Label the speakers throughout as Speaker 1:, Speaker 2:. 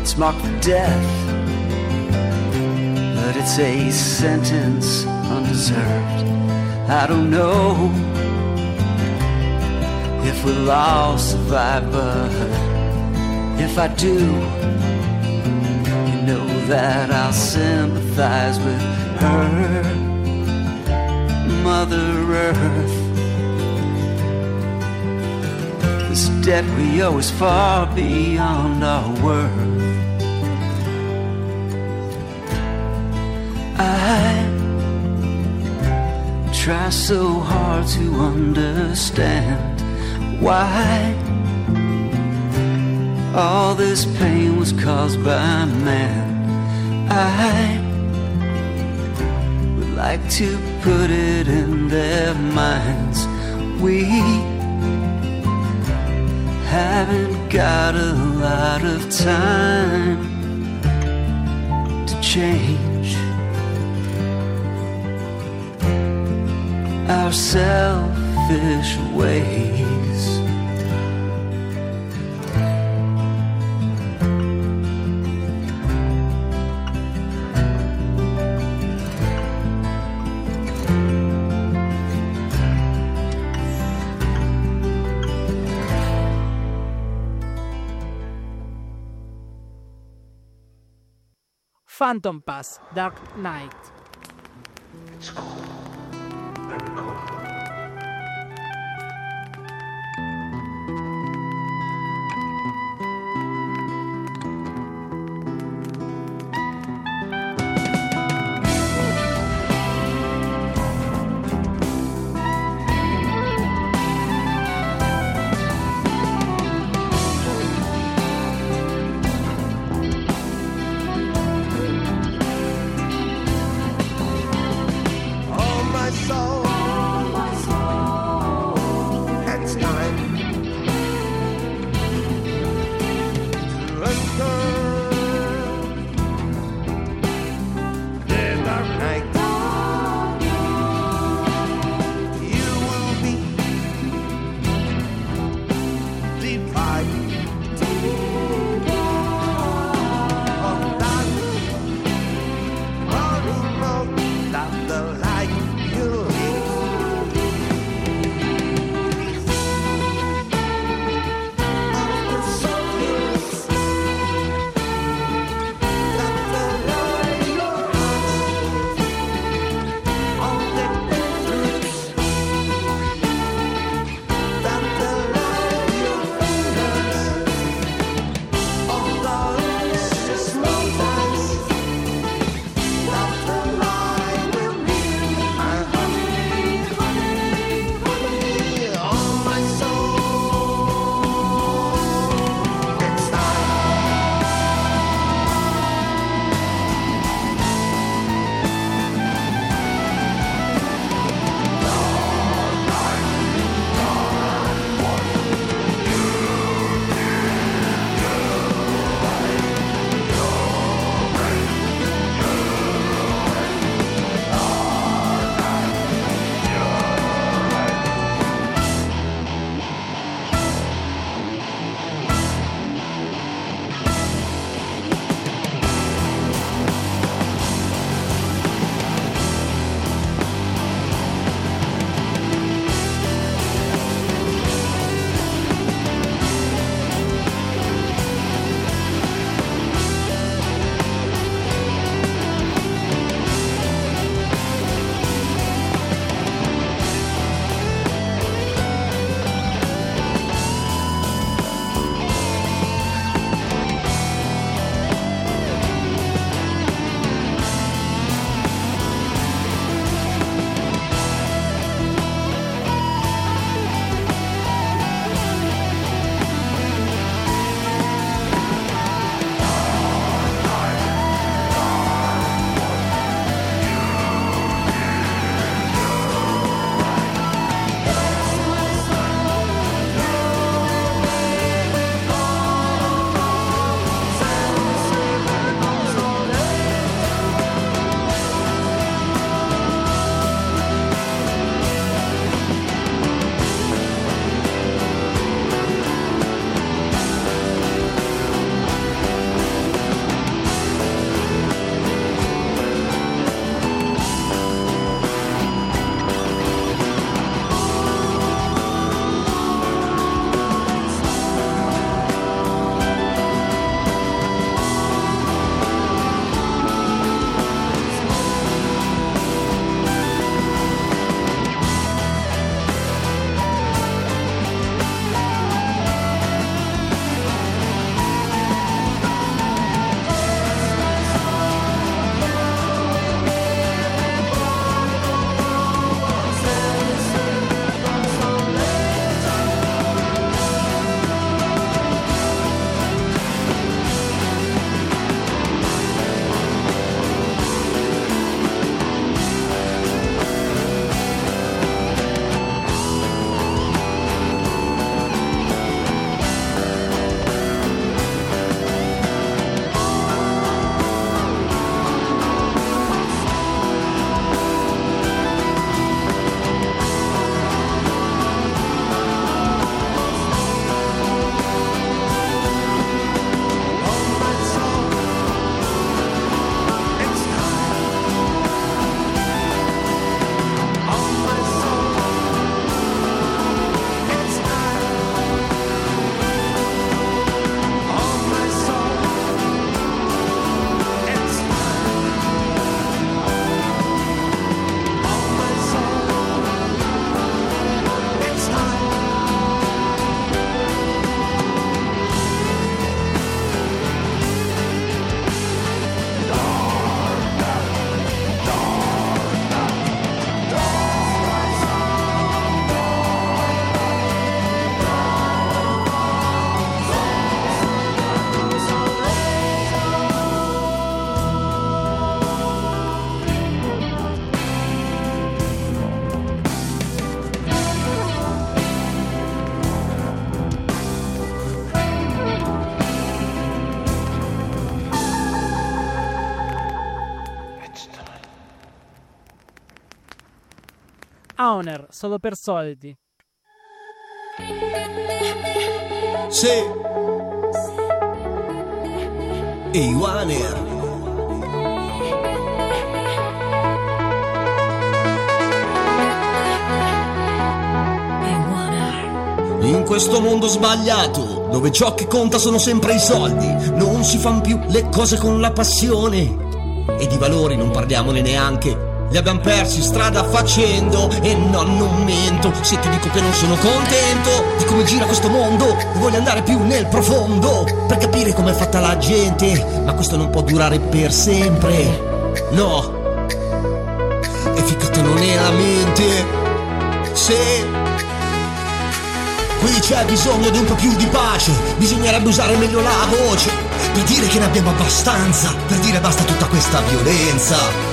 Speaker 1: It's marked for death, but it's a sentence undeserved. I don't know if we'll all survive, but if I do, you know that I'll sympathize with her, Mother Earth. This debt we owe is far beyond our worth. I try so hard to understand why all this pain was caused by man. I would like to put it in their minds. We haven't got a lot of time to change our selfish ways.
Speaker 2: Phantom Pass, Dark Knight.
Speaker 3: It's cool. Very cool.
Speaker 2: Owner, solo per soldi.
Speaker 4: Sì. E Warner. In questo mondo sbagliato, dove ciò che conta sono sempre i soldi, non si fan più le cose con la passione. E di valori non parliamone neanche, li abbiamo persi strada facendo. E no, non mento, se ti dico che non sono contento di come gira questo mondo, voglio andare più nel profondo per capire com'è fatta la gente. Ma questo non può durare per sempre, no, è ficcato non è la mente. Se qui c'è bisogno di un po' più di pace, bisognerebbe usare meglio la voce per dire che ne abbiamo abbastanza, per dire basta tutta questa violenza.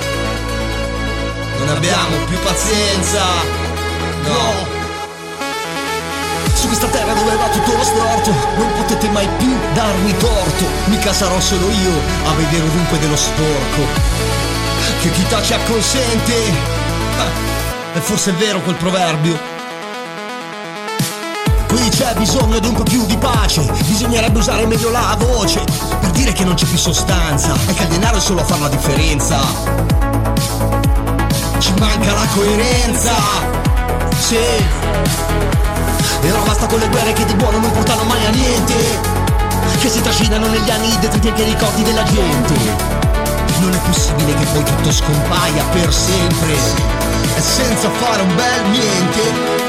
Speaker 4: Non abbiamo più pazienza, no. Su questa terra dove va tutto lo storto, non potete mai più darmi torto. Mica sarò solo io a vedere ovunque dello sporco, che chi tace acconsente. E forse è vero quel proverbio. Qui c'è bisogno di un po' più di pace, bisognerebbe usare meglio la voce per dire che non c'è più sostanza e che il denaro è solo a fare la differenza. Ci manca la coerenza, sì. E ora basta con le guerre che di buono non portano mai a niente, che si trascinano negli anni detriti anche i ricordi della gente. Non è possibile che poi tutto scompaia per sempre e senza fare un bel niente.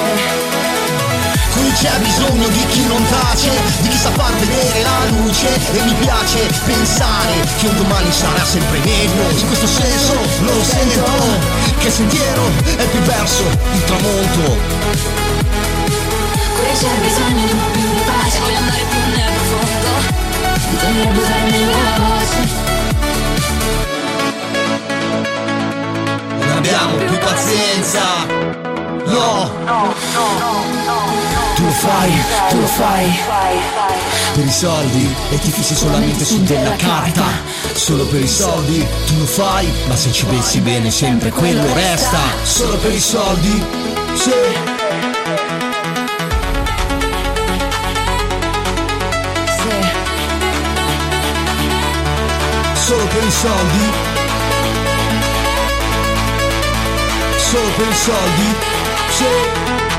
Speaker 4: Qui c'è bisogno di chi non tace, di chi sa far vedere la luce. E mi piace pensare che un domani sarà sempre meglio. In questo senso lo sento, che il sentiero è più verso il tramonto.
Speaker 5: Qui c'è bisogno di un po' più di pace, voglio andare più nel profondo, bisognerebbe usare meglio la voce.
Speaker 4: Non abbiamo più pazienza, no. Tu lo fai per i soldi e ti fissi solamente su della carta. Solo per i soldi tu lo fai, ma se ci pensi bene sempre quello resta. Solo per i soldi, sì. Solo per i soldi, solo per i soldi, sì.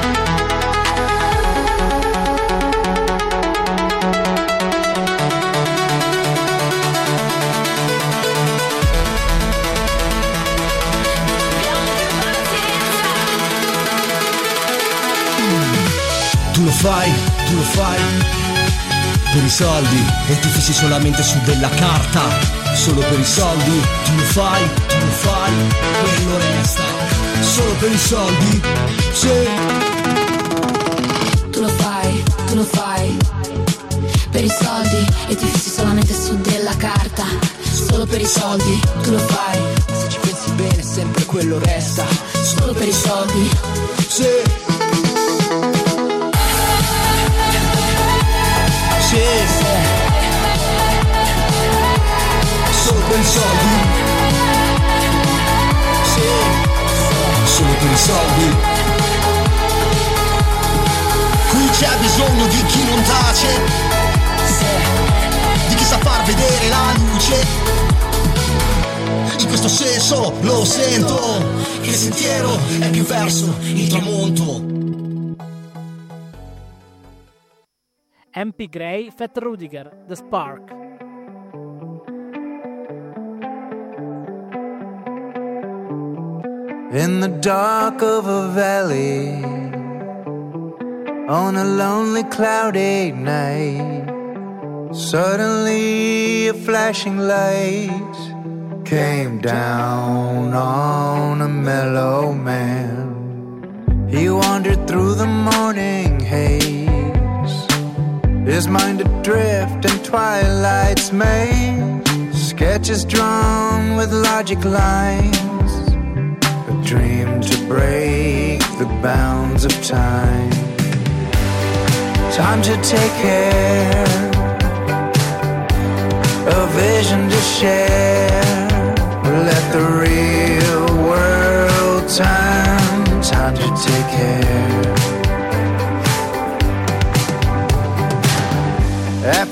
Speaker 4: Tu lo fai per i soldi e ti fissi solamente su della carta. Solo per i soldi tu lo fai, quello resta. Solo per i soldi, sì.
Speaker 5: Tu lo fai per i soldi e ti fissi solamente su della carta. Solo per i soldi tu lo fai, se ci pensi bene sempre quello resta. Solo per i soldi,
Speaker 4: sì. Solo per i soldi, sì. Solo per i soldi. Qui c'è bisogno di chi non tace, di chi sa far vedere la luce. In questo senso lo sento, che il sentiero è più verso il tramonto.
Speaker 2: MP Gray, Fat Rudiger, The Spark.
Speaker 1: In the dark of a valley, on a lonely cloudy night, suddenly a flashing light came down on a mellow man. He wandered through the morning haze, his mind adrift in twilight's maze, sketches drawn with logic lines, a dream to break the bounds of time. Time to take care, a vision to share. Let the real world turn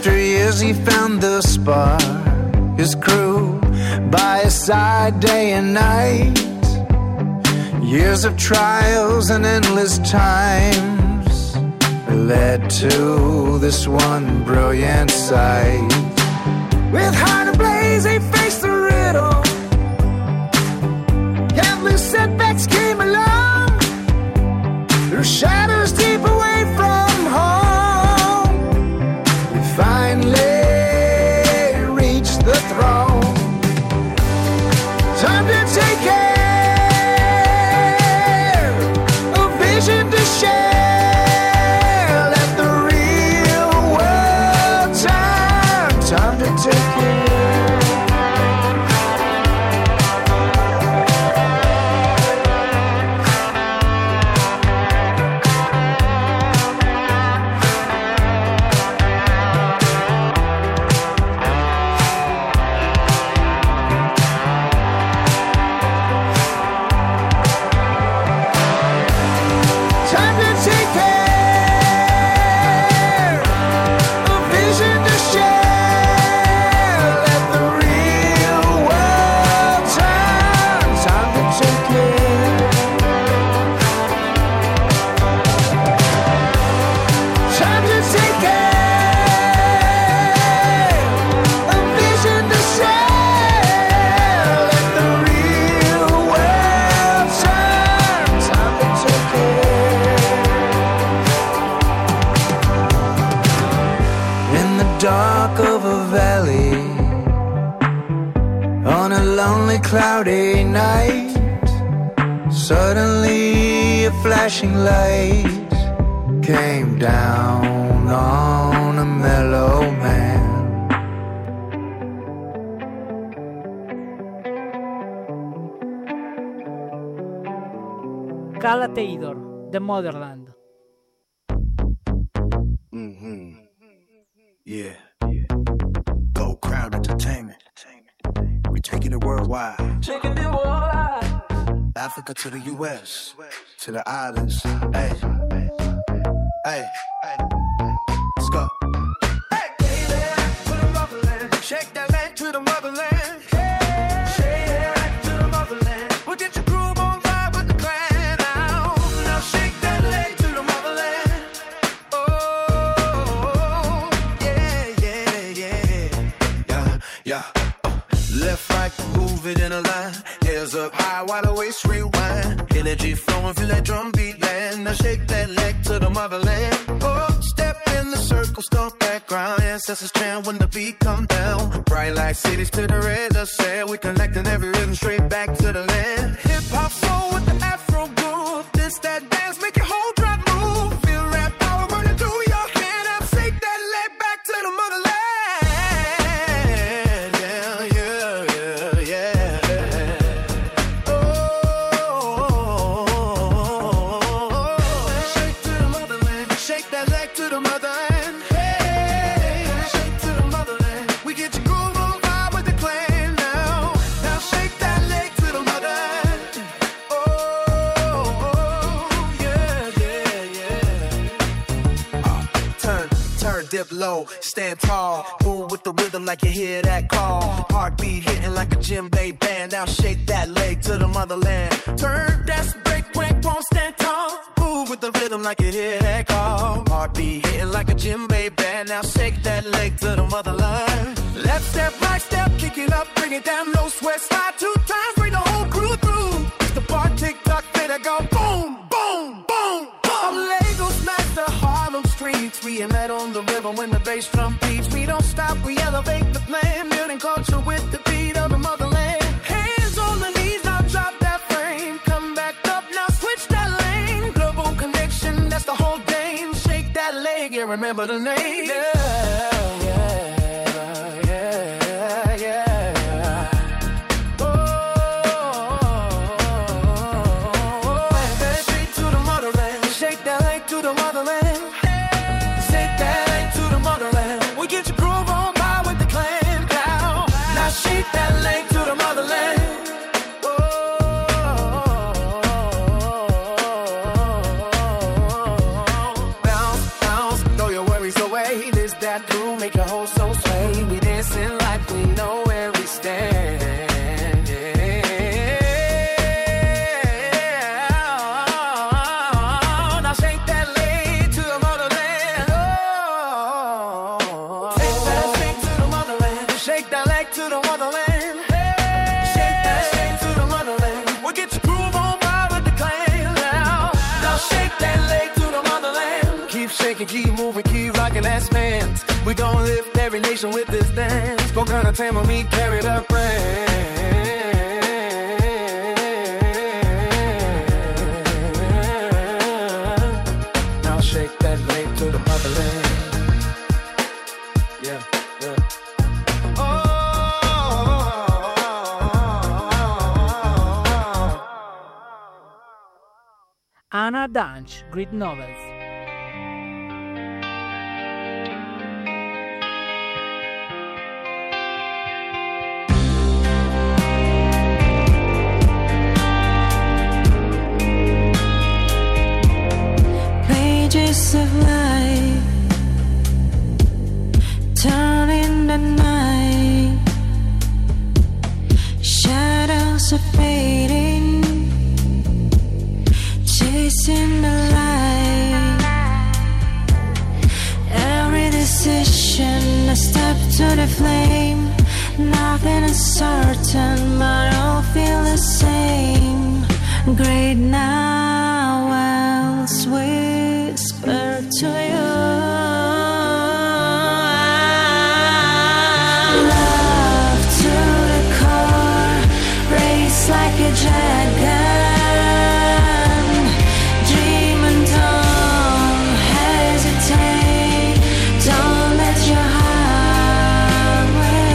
Speaker 6: After years he found the spark, his crew by his side day and night. Years of trials and endless times led to this one brilliant sight. With heart ablaze they faced the riddle. Countless setbacks came along, through shadows deep away from home. We finally reached the throne. Time to take care, a vision to share. Let the real world turn. Time to take care. Dark of a valley, on a lonely cloudy night, suddenly a flashing light came down on a mellow man.
Speaker 2: Cala Taylor, The Motherland.
Speaker 7: Yeah. Gold Crown Entertainment. We taking it worldwide.
Speaker 1: Taking it worldwide.
Speaker 7: Africa to the US, to the islands. Hey, hey, let's go. Hey, baby, to the motherland. Shake that leg to the motherland. Hey, shake that leg to the motherland. We'll get your groove on vibe with the clan now. Now shake that leg to the motherland. Oh, yeah. Left, right, move it in a line. Hands up high, while the waist rewind. Energy flowing, feel that drum beat land. Now shake that leg to the motherland. Oh, step in the circle, stomp that ground. Ancestors chant when the beat come down. Bright light cities to the red, just say we connecting every rhythm straight back to the land. Hip hop soul with the Afro groove. This that dance, make your whole drop move. Feel rap power running through your hand. Up, shake that leg back to the motherland. Dip low, stand tall, move with the rhythm like you hear that call. Heartbeat hitting like a djembe band. Now shake that leg to the motherland. Turn, that's break, won't stand tall. Move with the rhythm like you hear that call. Heartbeat hitting like a djembe band. Now shake that leg to the motherland. Left step, right step, kick it up, bring it down, no sweat, slide 2 times, bring the whole crew through. It's the bar, tick tock, better go boom, boom, boom. From Lagos, nights to Harlem streets, we ain't met on the river when the bass drum beats. We don't stop, we elevate the plan, building culture with the beat of the motherland. Hands on the knees, now drop that frame. Come back up, now switch that lane. Global connection, that's the whole game. Shake that leg, yeah, remember the name. Yeah. shake that leg to the motherland. Hey, shake that leg to the motherland. We'll get your groove on by with the clan now. Now shake that leg to the motherland. Keep shaking, keep moving, keep rocking that spans. We gon' lift every nation with this dance. Go kind of time when we carry the brand. Now shake that leg to the motherland. Yeah, yeah.
Speaker 2: Anna Danch, Great Novels.
Speaker 8: Pages of life turn in the night, shadows are fading, chasing the light. Every decision, a step to the flame. Nothing is certain, but all feel the same. Great novels whisper to you. Love to the core, race like a dragon. Dream and don't hesitate. Don't let your heart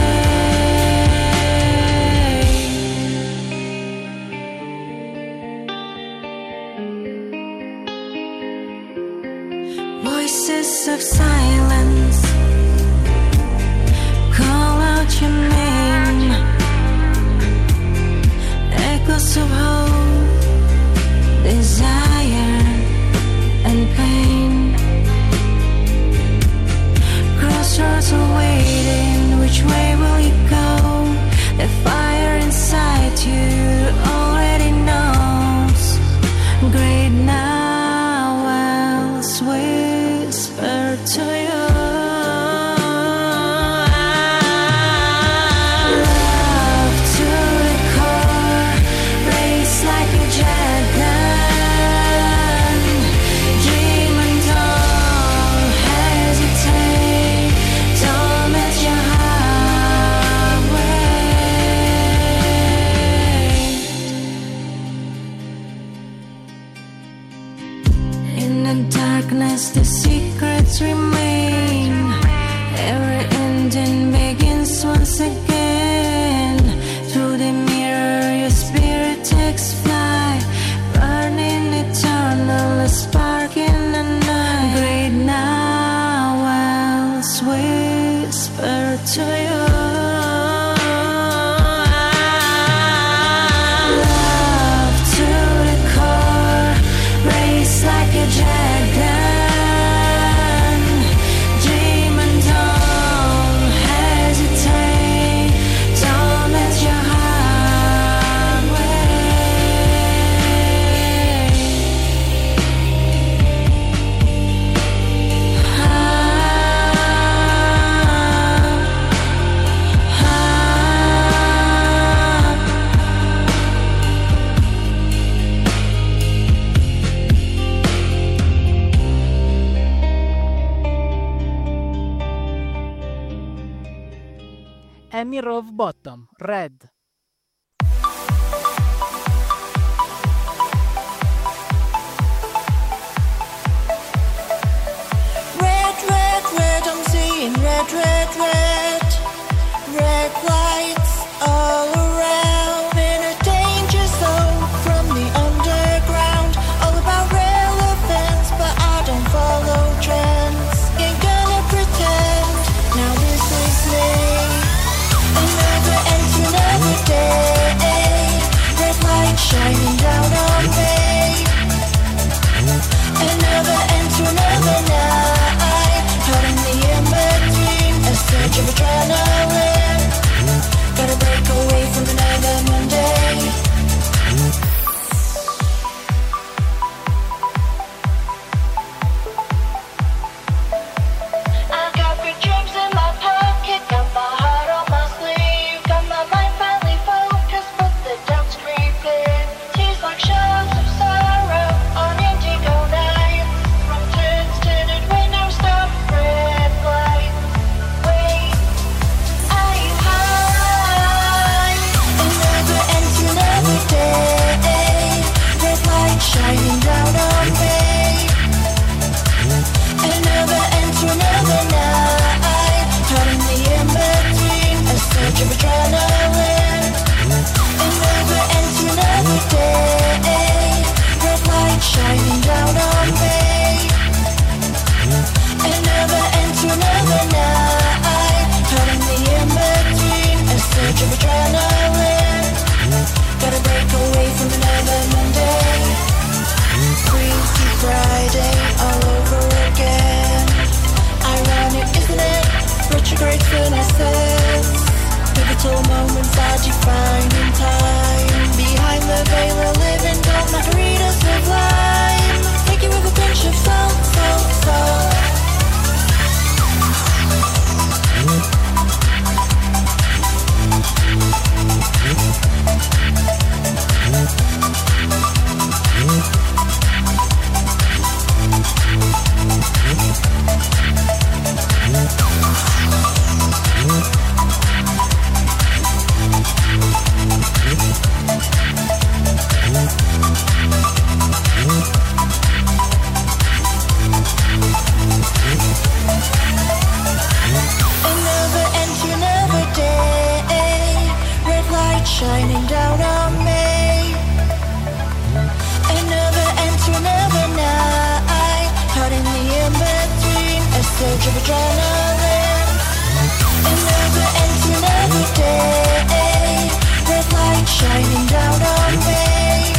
Speaker 8: wait. Voices of silence call out your name. Echoes of hope, desire and pain. Crossroads are waiting. Which way will you go? The fire inside you already knows. Great novels whisper to you. Love to the core, race like a dragon. Dream and don't hesitate. Don't let your heart wait. In the darkness, the secrets remain. Every ending begins once again. Through the mirror, your spirit takes flight, burning eternal, a spark in the night. Great novels whisper to you. Love to the core, race like a dragon. Dream and don't hesitate. Don't let your heart
Speaker 2: Amy Rowbottom, Red.
Speaker 8: Red, red, red, I'm seeing red, red, red. Red lights all around. In a danger zone from the underground. All about relevance, but I don't follow trends. Ain't gonna pretend, now this is me. Another end to another day. Red light shining down on me. Another end to another night. Caught in the in-between, a search of adrenaline. shining down on me. Another end to another night, caught in the in-between, a surge of adrenaline. Another end to another day, red light shining down on me. Another end to another night, caught in the in-between, a surge of adrenaline. Gotta break away from another Monday. Freaky Friday all over again. Ironic, isn't it? Retrograde finesses, pivotal moments I define in time. Behind the veil of living, don't margaritas of lime. Take it with a pinch of salt, salt, salt. Shining down on me. Another end to another night, caught in the in-between, a surge of adrenaline. Another end to another day, red light shining down on me.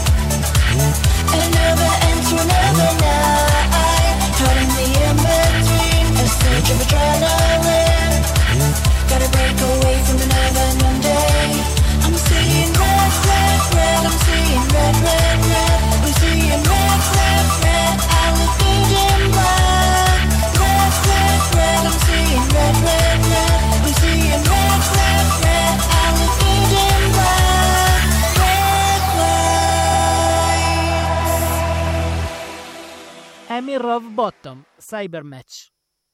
Speaker 8: Another end to another night, caught in the in-between, a surge of adrenaline. Gotta break away from another Monday. I'm seeing red, red, red. I'm seeing red, red, red. I'm seeing red, red, red. I look good in black. Red, red, red. I'm seeing red, red, red. I'm seeing red, red, red. I look good in black. Red lights.
Speaker 2: Amy Rove Bottom, Cyber Match.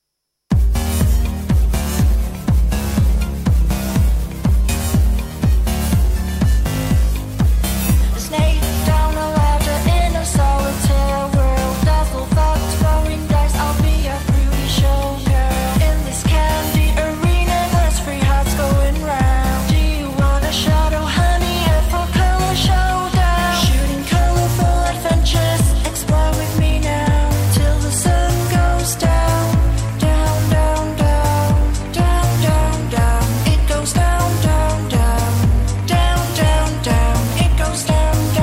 Speaker 8: Snake down a ladder in a solitaire world. Dazzle thoughts, throwing dice. I'll be a fruity showgirl in this candy arena. There's free hearts going round. Do you want a shadow, honey? A full color showdown. Shooting colorful adventures. Explore with me now till the sun goes down, down, down, down, down, down, down. It goes down, down, down, down, down, down. It goes down.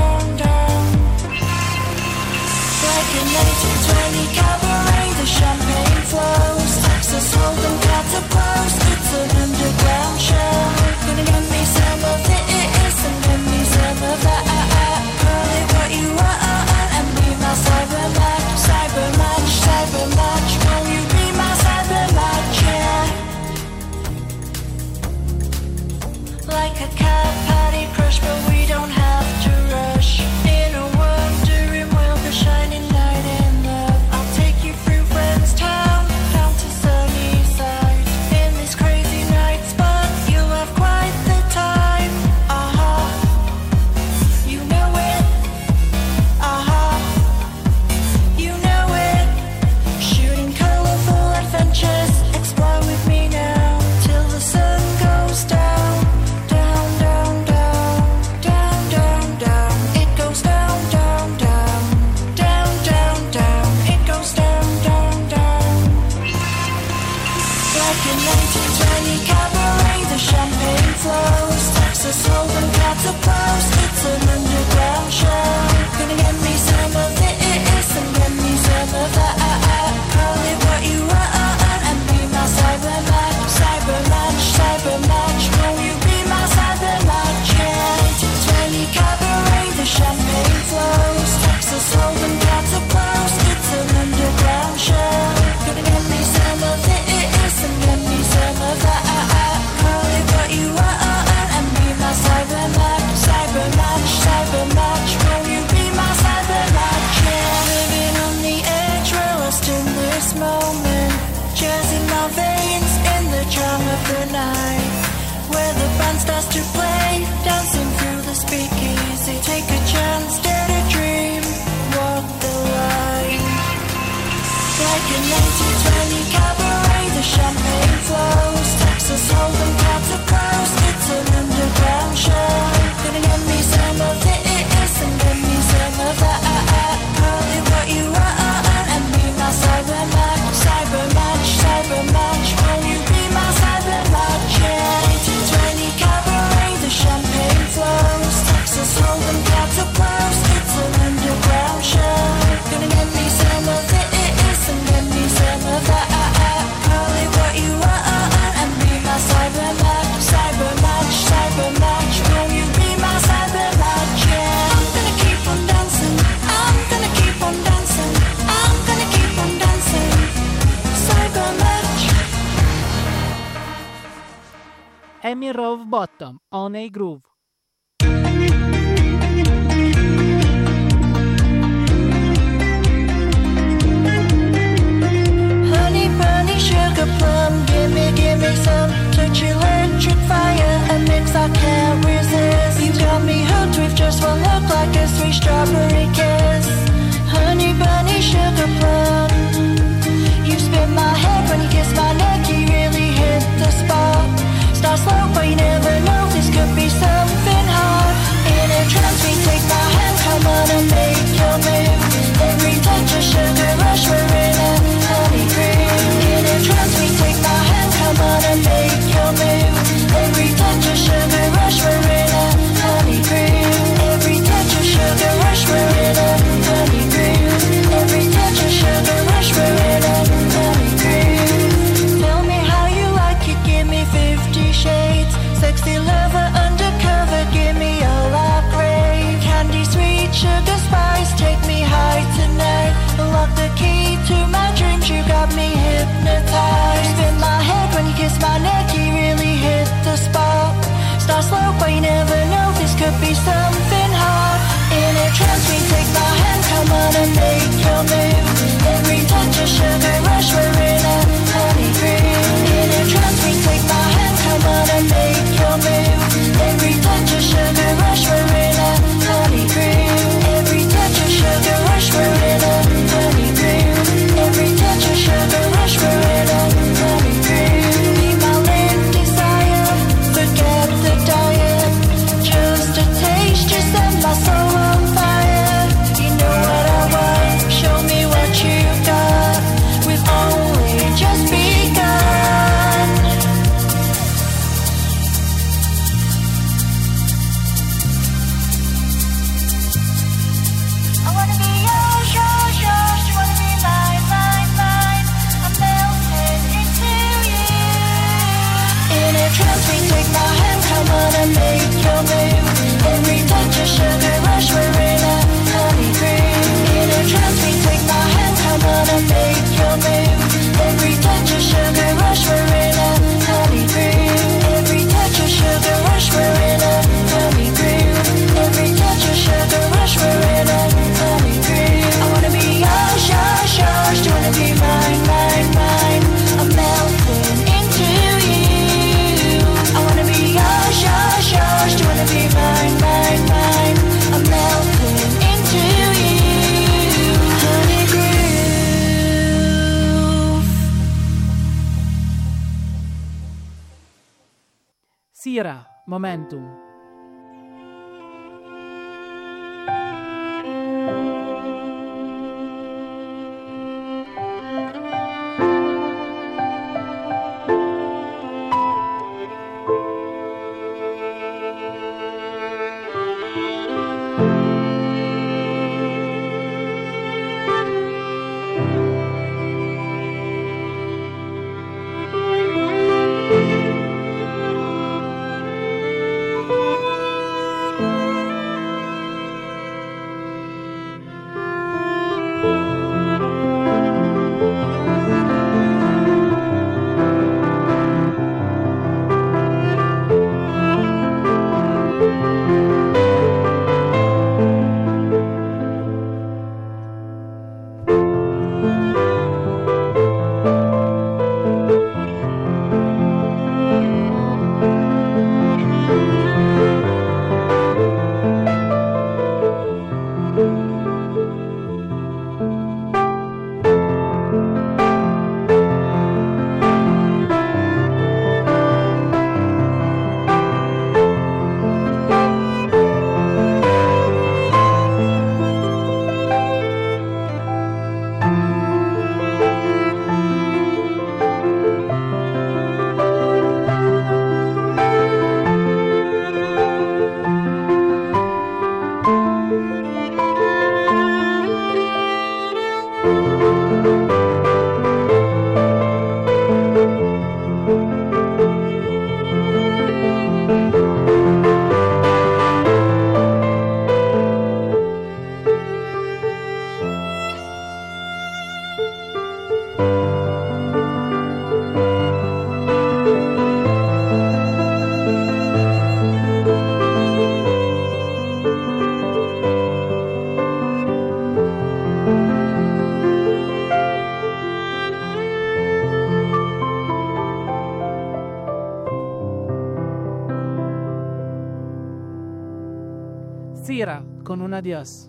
Speaker 8: Like a 1920 cabaret, the champagne flows. Texas Hold'em catapults. It's an underground show. Gonna get me some of this and get me some of that. Call it what you want and be my cyber match. Cyber match, cyber match. Will you be my cyber match? Yeah. Like a cat party crush, but we don't have to rush. In a wondering world, the shining light in love. I'll take you through Friends Town, down to Sunnyside. In this crazy night spot, you'll have quite the time. You know it. You know it. Shooting colorful adventures. Explore with me now till the sun goes down, down, down, down, down, down, down. It goes down, down, down, down, down, down. It goes down, down, down. Like a 1920 cabaret, the champagne flows. Texas Hold'em catapults. It's an underground show. Gonna get me some of this and get me some of that. Call it what you want and be my cyber match. Cyber match, cyber match. Will you be my cyber match? Yeah. 1920 cabaret, the champagne flows. Texas Hold'em catapults. It's an underground show. Gonna get me some of this and get me some of that. Call it what you want and be my cyber match. Cyber match, cyber match. Will you be my cyber match? Yeah. Living on the edge, we're lost in this moment. Jazz in my veins, in the charm of the night. Where the band starts to play, dancing through the speakeasy. Take a chance, dare to dream. in 1920 cabaret, the champagne flows. Texas Hold'em cats are pros. It's an underground show. Gonna get me some of this and get me some of that. Call it what you want and be my cyberman. Cybermatch, cybermatch. Will you be my cybermatch? Yeah. 1920 cabaret, the champagne flows. Texas Hold'em cats are pros. It's an underground show. Gonna get me some of this and get me some of that. Call it what you want and be my cybermatch. Cybermatch, cybermatch. Will you be my cybermatch? Yeah. I'm gonna keep on dancing. I'm gonna keep on dancing. I'm gonna keep on dancing. Cybermatch.
Speaker 2: Amy Rove Bottom, On a Groove.
Speaker 8: Honey bunny sugar plum, give me some. Touch electric fire, a mix I can't resist. You got me hooked with just one look, like a sweet strawberry kiss. Honey bunny sugar plum, you spin my head when you kiss my neck. You really hit the spot. Start slow, but you never know. This could be something hard. In a trance, we take my hand, come on and make your move. Every touch a sugar rush, we're in a honey groove. In a trance, we take my hand, come on and make your move. Every touch a sugar rush, we're in a honey groove. Every touch a sugar rush, we're in a honey groove. Every touch a sugar rush, we're in a honey groove. Tell me how you like it, give me 50 shades. Sexy lover undercover, give me all I crave. Candy, sweet, sugar, spice, take me high tonight. Unlock the key to my dreams, you got me hypnotized. Spin my head when you kiss my neck, you really hit the spot. Start slow, but you never know, this could be something hard. In a trance, we take my hand, come on and make your move. Every touch a sugar rush, we're in a honey groove. In a trance, we take my hand, come on and make your move. Every touch a sugar rush, we're in a honey groove. Every touch a sugar rush, we're in a honey groove. Every touch a sugar rush, we're in a honey groove. Be my lit desire, forget the diet. Just a taste, you set my soul on fire. You know what I want, show me what you got. We've only just begun. I wanna be yours, yours, yours. You wanna be mine, mine, mine. I'm melting into you. In a trance, we take my hand, come on and make your move. Every touch a sugar rush, we're in a honey groove. In a trance, we take my hand, come on and make your move. Every touch a sugar rush, we're in a honey groove. Every touch a sugar rush, we're in a honey groove. Every touch a sugar rush, we're in a honey groove. I wanna be yours, yours, yours. Do you wanna be mine, mine, mine? I'm melting into you. I wanna be yours, yours, yours. Do you wanna be mine, mine, mine? I'm melting into you. Honey groove.
Speaker 2: Sira, Momentum. Sira con un adios.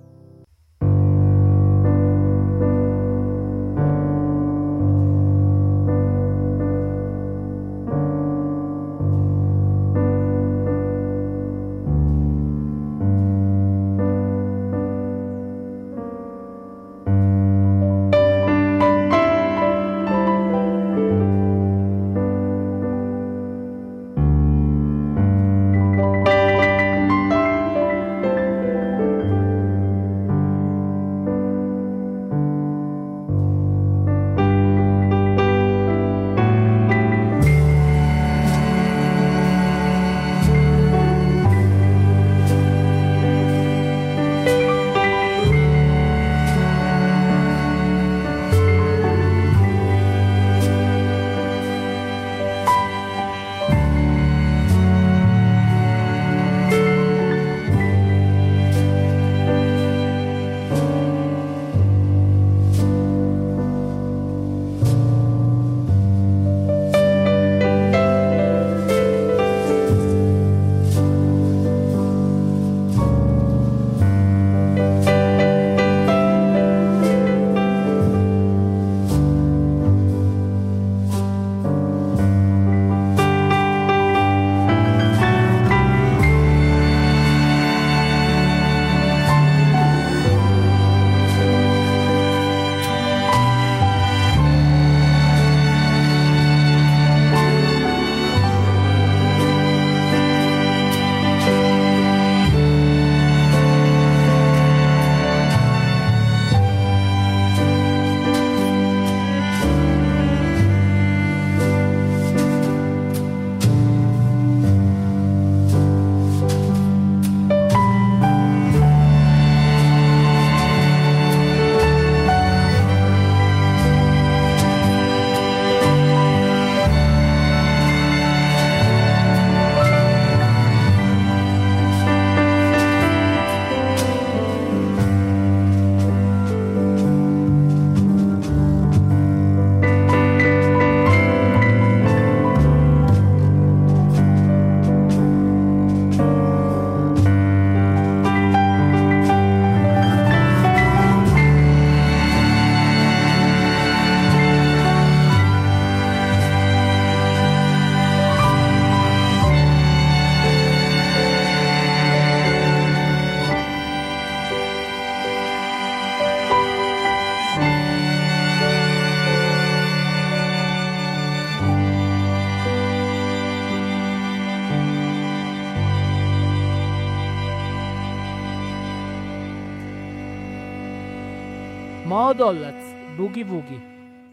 Speaker 2: Mo Dollaz, Boogie Woogie.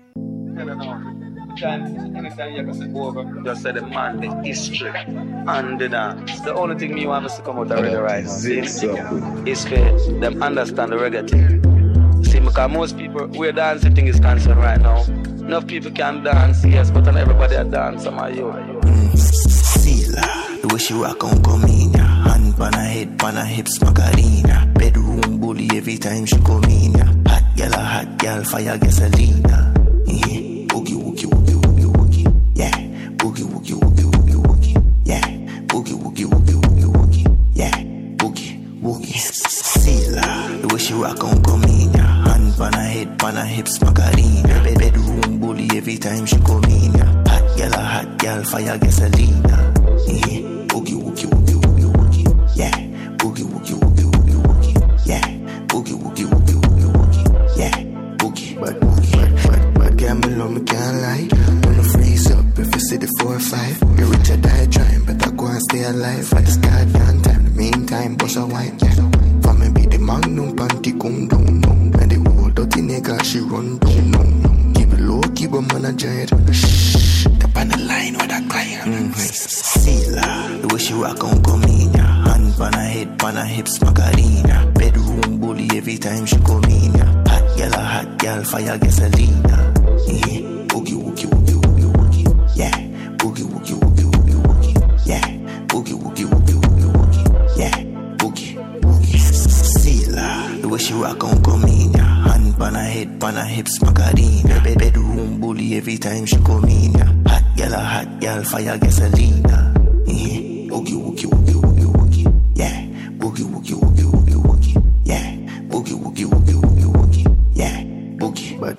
Speaker 9: Anytime you can go over, just say the man, the history, and the dance. The only thing me want us to come out of reggae right now is for them understand the reggae thing. See, because most people, where dancing thing is concerned right now, enough people can dance, yes, but not everybody a dance, some of you.
Speaker 10: Sila, the way she rock on Comina, hand pan her head, pan her hips, Macarena. Bedroom bully every time she come in, ya. Hot gal, fire gasolina. Boogie woogie woogie woogie woogie, yeah. Boogie woogie woogie woogie woogie, yeah. Boogie woogie woogie woogie woogie, yeah. Boogie woogie. Sila, the way she rock on Comina, hand pan her head, pan her hips, Macarena. Bedroom bully every time she come in, ya. Hot gal, fire gasolina. Boogie woogie woogie woogie woogie, yeah. Boogie woogie woogie woogie woogie, yeah. Boogie woogie woogie woogie woogie, yeah. Boogie, but gamble me can't lie. Wanna freeze up if you see the 4 or 5. You're rich or die trying, but I go and stay alive. I just got young time, the meantime, bust a wine, yeah. For me be the magnum panty come down, no. And the old dirty nigga she run down, no. Keep it low, keep a man a giant. Shh, up on the line with a client. Sila, the way she rock on Comina, hand pan her head, pan her hips, Macarena. Bedroom bully every time she come in, ya. Hot gal, fire gasolina. Boogie woogie woogie woogie woogie, yeah. Boogie woogie woogie woogie woogie, yeah. Boogie woogie woogie woogie woogie, yeah. Boogie woogie. Sila, the way she rock on Comina, hand pan her head, pan her hips, Macarena. Bedroom bully every time she come in, ya. Hot gal, fire gasolina. Boogie woogie woogie woogie woogie, yeah. Boogie woogie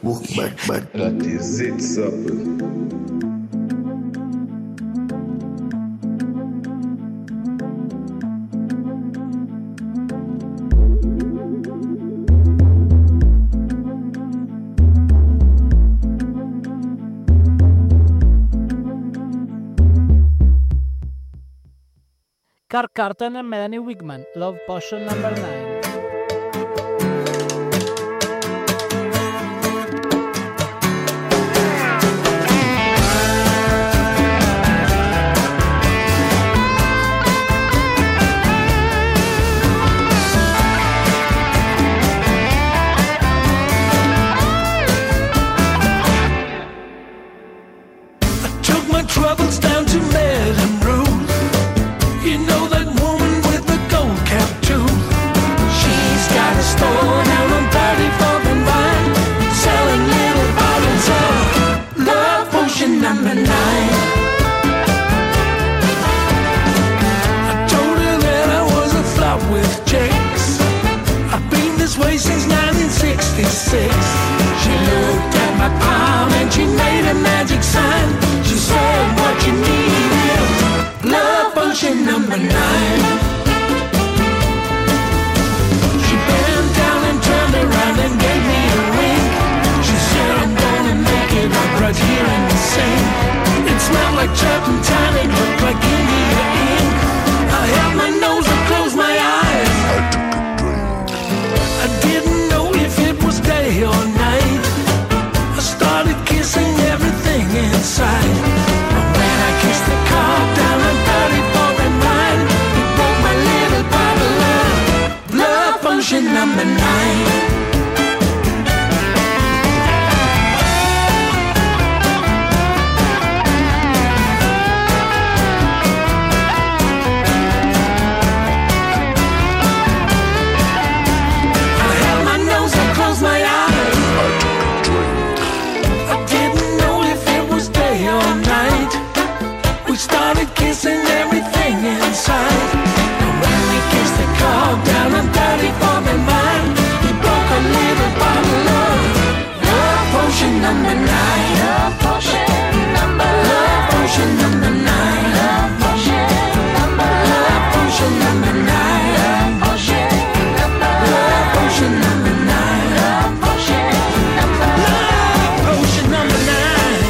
Speaker 10: walk back.
Speaker 3: That is it, supple.
Speaker 2: Carl Carton and Melanie Wigman, Love Potion number 9.
Speaker 11: Troubles down to Madame Rose. You know that woman with the gold cap too. She's got a store down on 34th and Vine, selling little bottles of Love Potion number 9. I told her that I was a flop with Jakes. I've been this way since 1966. She looked at my palm and she made a magic sign. She said what you need is Love Potion number 9. She bent down and turned around and gave me a wink. She said I'm gonna make it up right here in the sink. It smelled like turpentine, it looked like India ink. I held my nose and closed my eyes. I didn't know if it was day or night. I started kissing everything inside. But when I kissed the car down on 34th and Vine, it broke my little bottle of Love Potion number 9. Kissing everything inside. And when we kissed the car down on 34th and Vine, he broke a little bottle of Love Potion number 9. Love Potion number 9. Love Potion number 9. Love Potion number 9. Love Potion number 9. Love Potion number 9. Love Potion number 9. Love Potion number 9. Love Potion number 9.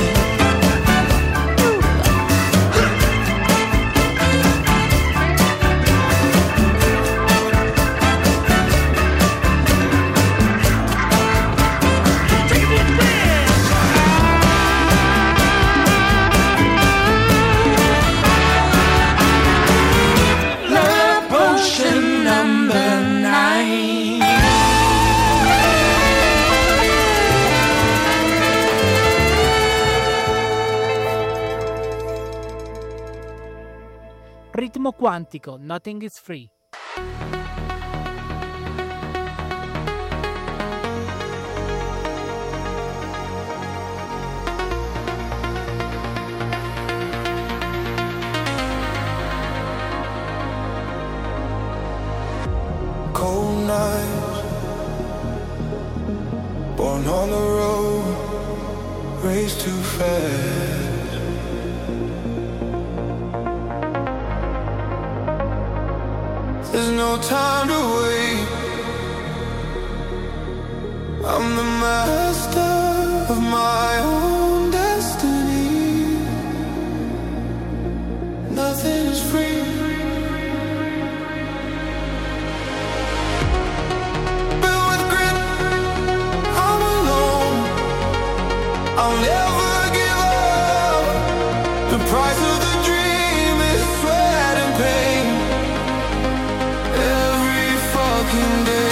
Speaker 2: Ritmo quantico, Nothing is Free.
Speaker 6: Cold nights, born on the road, race too fast. There's no time to wait. I'm the master of my own destiny. Nothing is free. Built with grit, I'm alone. I'll never give up. The price of the dream is sweat and pain. Every fucking day.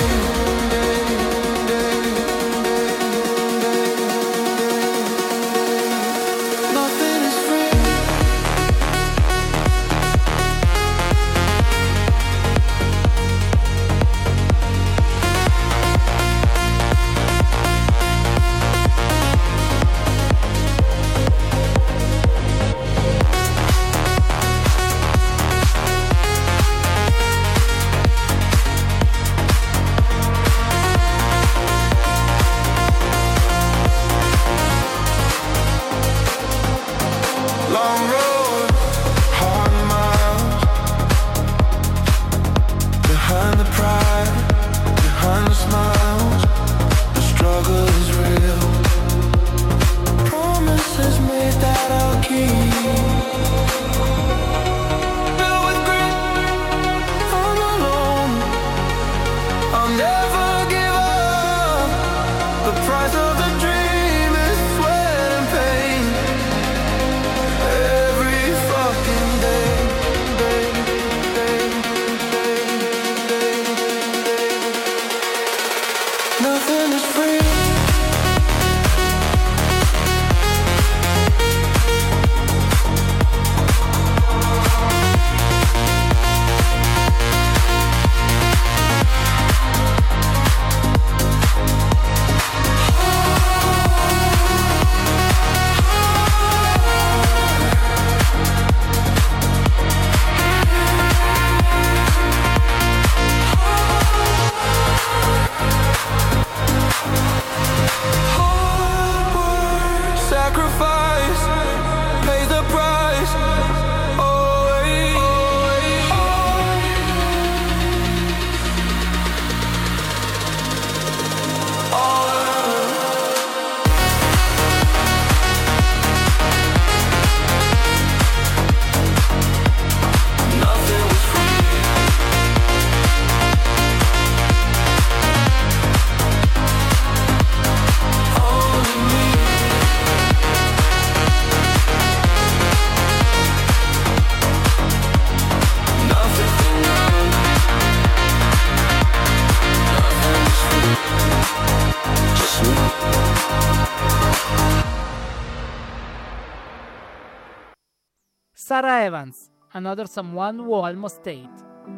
Speaker 2: Sarah Evans, Another Someone Who Almost Stayed.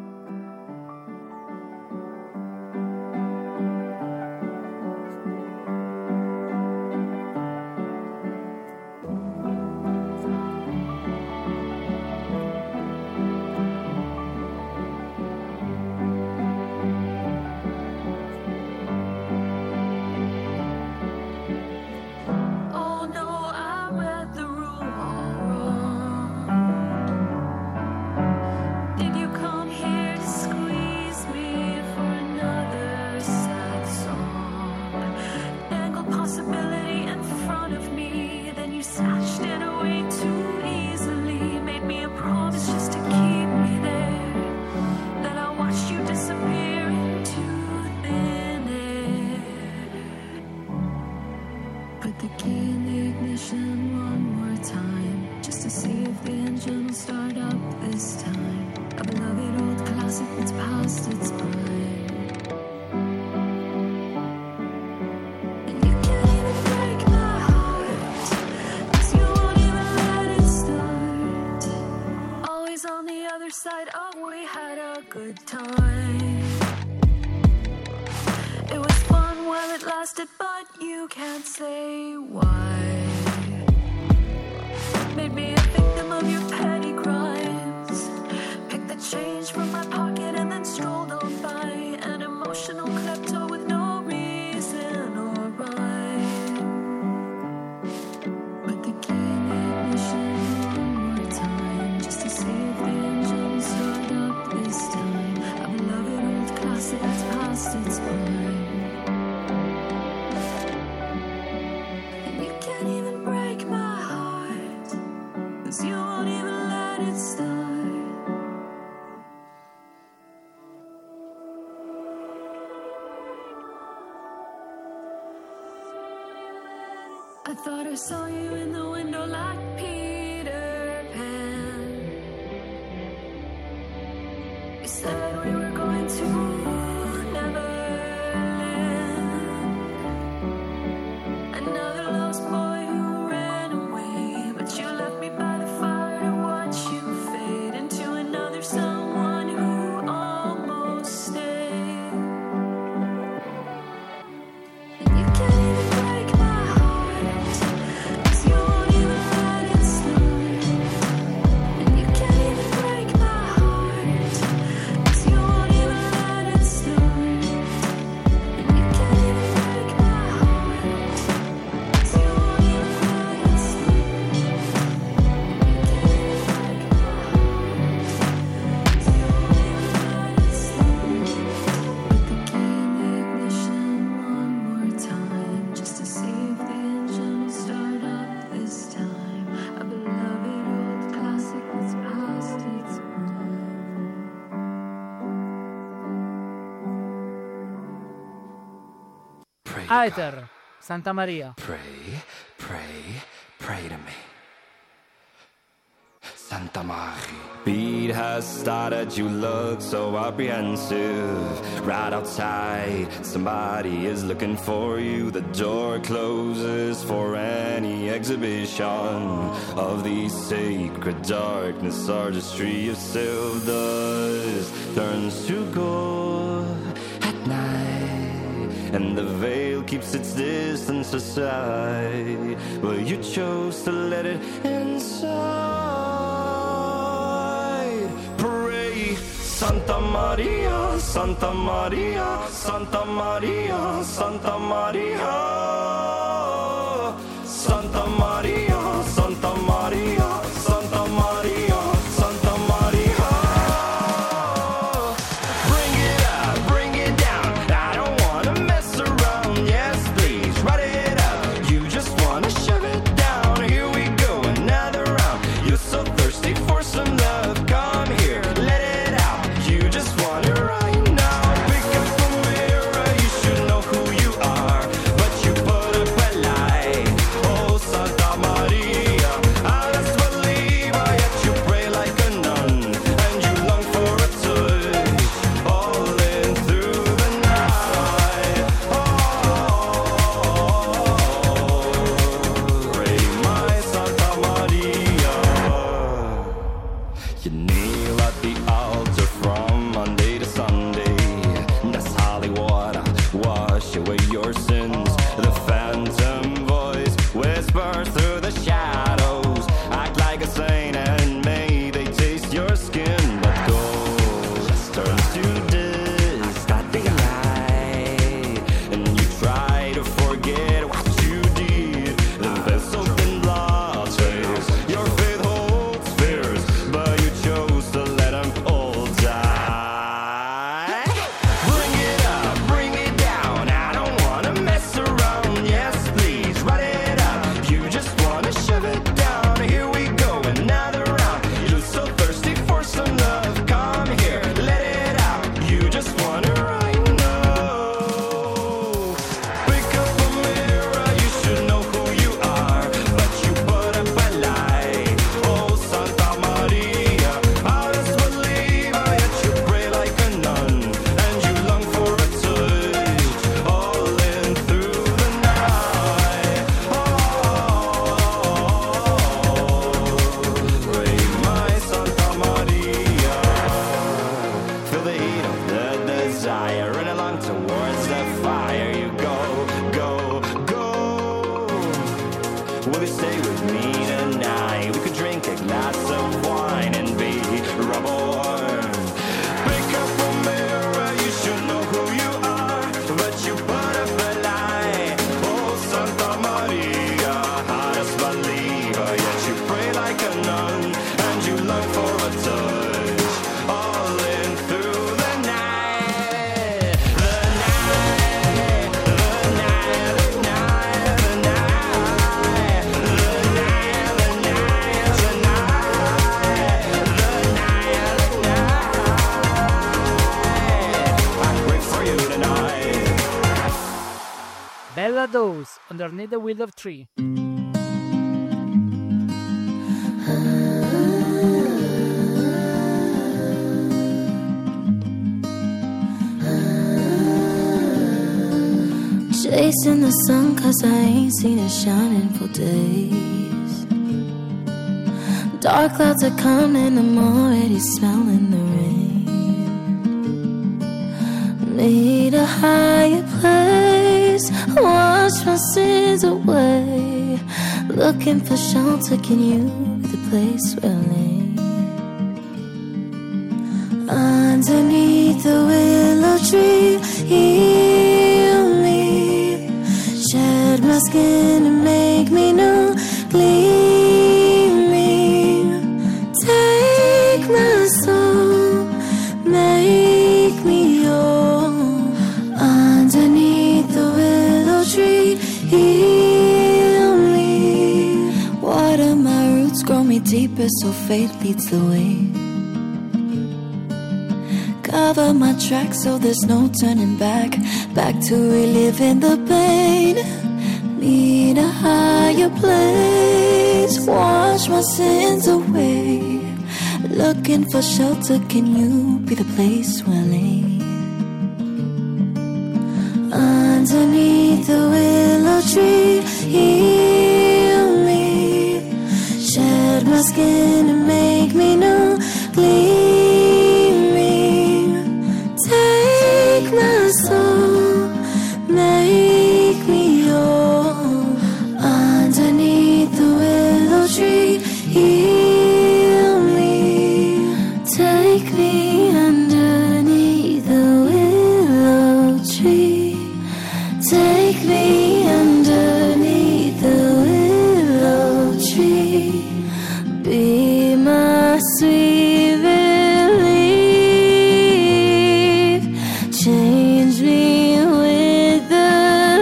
Speaker 12: I thought I saw you in the window like Peter Pan. You said we were going to Neverland. Another lost boy who ran away, but you left me by the fire to watch you fade into another someone who almost stayed. And you can't even break my heart, 'cause you won't even let it start. And you can't even break my heart, 'cause you won't even let it start. And you can't even break my heart, 'cause you won't even let it start. And you can't even break my heart, 'cause you won't even let it start. Put the key in the ignition one more time, just to see if the engine will start up this time. A beloved old classic that's past its prime.
Speaker 2: Aether, Santa Maria.
Speaker 13: Pray, pray, pray to me. Santa Maria. Beat has started, you look so apprehensive. Right outside, somebody is looking for you. The door closes for any exhibition of the sacred darkness. Artistry of silver dust turns to gold at night, and the veil keeps its distance aside. Well, you chose to let it inside. Pray, Santa Maria, Santa Maria, Santa Maria, Santa Maria, Santa Maria, Santa Maria, Santa Maria, Santa Maria. Bring it up, bring it down. I don't wanna mess around. Yes, please, write it up. You just wanna shove it down. Here we go, another round. You're so thirsty for some love. Come here, let it out. You just want it right now. Pick up the mirror, you should know who you are, but you put up a lie. Oh, Santa Maria. kneel at the altar from Monday to Sunday. That's Hollywood, wash away your sins. The phantom voice whispers through the shadows. Act like a saint and may they taste your skin. But ghost turns to dust at the eye, and you try to forget what you did. The vessel in blood takes your faith holds fears, but you chose to let them all die. Bring it up, bring it down. I don't wanna mess around. Yes, please, write it up. You just wanna shove it down. Here we go, another round. You're so thirsty for some love. Come here, let it out. You just wanna right now. Pick up a mirror, you should know who you are, but you put up a lie. Oh, Santa Maria, how does believe, yet you pray like a nun, and you long for a touch, all in through the night. Pray my Santa Maria. Feel the heat of the desire, run along towards the fire. You go, go, go. Will you stay with me tonight? We could drink a glass of wine and be reborn. Pick up a mirror, you should know who you are, but you put up a lie. Oh, Santa Maria, how does believe, yet you pray like a nun, and you long for a touch, all in through the night. The night, the night, the night, the night, the night, the night, the night, the night. I pray for you tonight.
Speaker 2: Bella Dose, Underneath the Willow Tree.
Speaker 5: Chasing the sun 'cause I ain't seen it shining for days. Dark clouds are coming, I'm already smelling the rain. Need a higher place, wash my sins away. Looking for shelter, can you be the place where I lay? Underneath the willow tree, heal me. Shed my skin and make me new, gleaming. Take my soul, make me whole. Underneath the willow tree, heal me. Water my roots, grow me deeper so faith leads the way. Cover my tracks so there's no turning back. Back to reliving the pain. Need a higher place, wash my sins away. Looking for shelter, can you be the place where I lay? Underneath the willow tree, heal me. Shed my skin and make me new, gleaming. Take my soul, make me whole. Underneath the willow tree, heal me. Take me underneath the willow tree. Take me underneath the willow tree. Be my sweet relief. Change me with the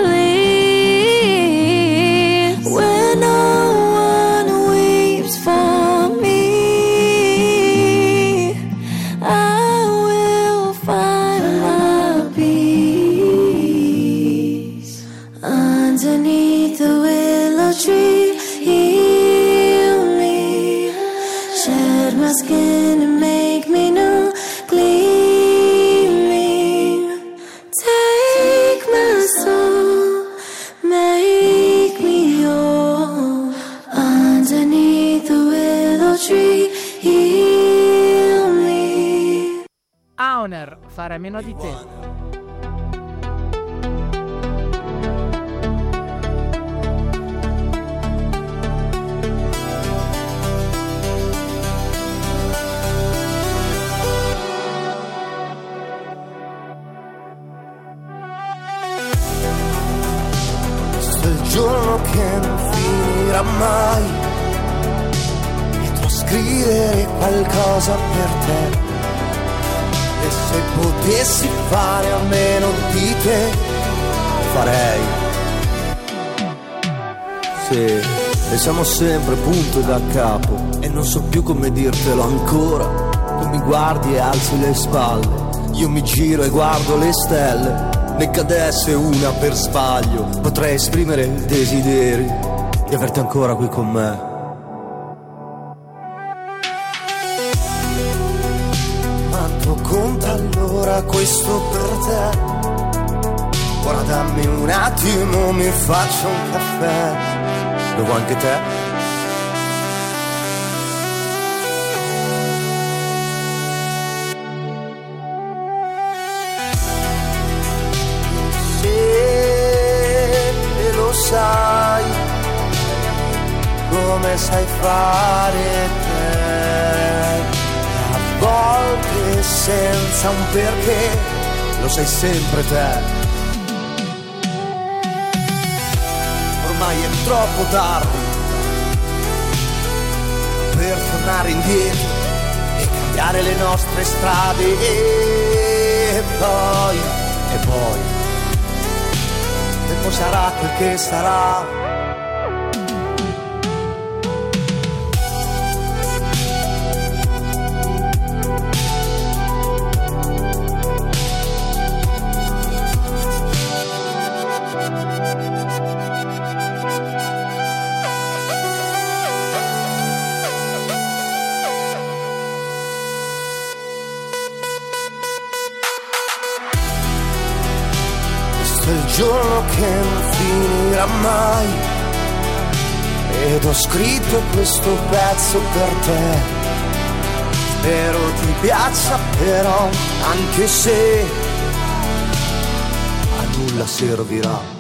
Speaker 5: leaves. When no one weeps for me, I
Speaker 2: Goner, fare a meno di te.
Speaker 6: Giorno che non finirà mai e trascrivere qualcosa per te. E se potessi fare a meno di te, farei. Sì, e siamo sempre punto da capo e non so più come dirtelo ancora. Tu mi guardi e alzi le spalle, io mi giro e guardo le stelle. Ne cadesse una per sbaglio, potrei esprimere il desiderio di averti ancora qui con me. Quanto conta allora questo per te? Ora dammi un attimo, mi faccio un caffè. Lo vuoi anche te? Sai come sai fare te, a volte senza un perché, lo sai sempre te. Ormai è troppo tardi per tornare indietro e cambiare le nostre strade e poi sarà quel che sarà. Il giorno che non finirà mai ed ho scritto questo pezzo per te. Spero ti piaccia però, anche se a nulla servirà.